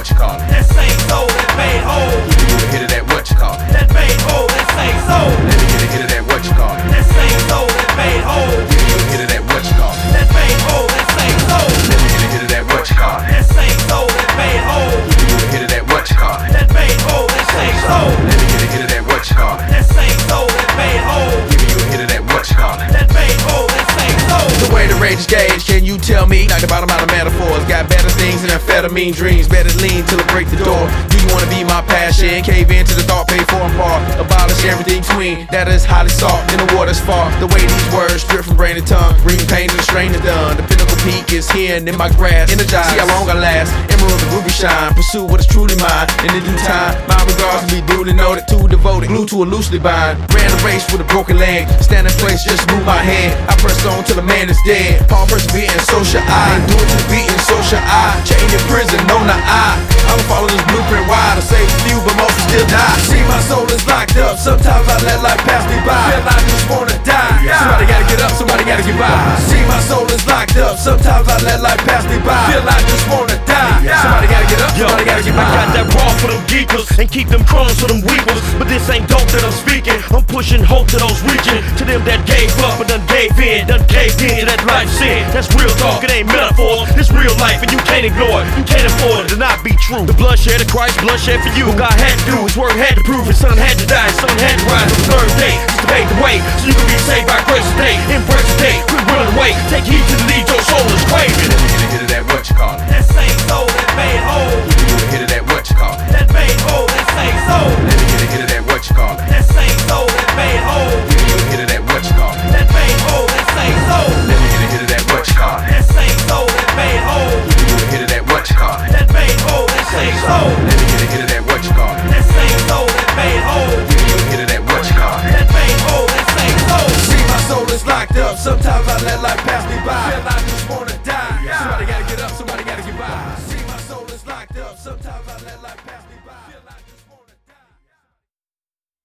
you call it. That same soul that made whole. Give you a hit of that what you call it. That made whole. That same soul. Let me get a hit of that what you call it. That same soul that made whole. Give you a hit of that what you call it. That made whole. That same soul. Let me get a hit of that what you call it. That same soul that made whole. Give you a hit of that what you call it. That made whole. That same soul. Let me get a hit of that what you call it. That same soul that made whole. Give you a hit of that what you call it. That made whole. That same soul. The way the rage is gauge, can you tell me? Knock the bottom out of metaphors. Got better things than amphetamine dreams. Better lean till it break the door. Do you wanna be my passion? Cave into the thought, pay for and part. Abolish everything between that is highly sought in the water's far. The way these words drip from brain to tongue, bring pain to the strain is done. The pinnacle peak is here and in my grasp. Energize, see how long I last. Emerald and ruby shine. Pursue what is truly mine. And in due time, my regards will be duly noted. Too devoted, glued to a loosely bind. Ran a race with a broken leg. Stand in place, just move my hand. I press on till the man is dead. Paul persevering, so shall I. Do it to the beat and so shall I. Chain in prison, no not I. I'ma follow this blueprint wide. I save a few, but most will still die. See, my soul is locked up. Sometimes I let life pass me by. Feel I just wanna die. Somebody gotta get up, somebody gotta get by. See, my soul is locked up. Sometimes I let life pass me by. Feel I just wanna die. Somebody gotta get up, somebody gotta get by. I got that raw for them geekers and keep them crumbs for them weepers. But this ain't dope that I'm speaking. I'm pushing hope to those reaching. To them that gave up and done gave in, done caved in to that life sin. That's real talk, it ain't metaphors. It's real life and you can't ignore it. You can't afford it to not be true. The bloodshed of Christ, bloodshed for you. What God had to do, his word had to prove. His son had to die, his son had to rise on the third day. Just to pave the way so you can be saved by grace today. Embrace the day, quit running away. Take heed to the lead your soul is craving. Let me get a hit of that what you call it. That same soul that made whole. Give you a hit of that what you call it. That made whole. That same soul. Let me get a hit of that what you call it. That same soul that made whole. Give you a hit of that what you call it. That made whole. That same soul. Let me get a hit of that what you call it. That same soul that made whole. Give you a hit of that what you call it. That made whole. That same soul. Let me get a hit of that what you call it. That same soul that made whole. Give you a hit of that what you call it. That made whole. That same soul. See, my soul is locked up. Sometimes I let life pass me by. Feel I just wanna die. Somebody got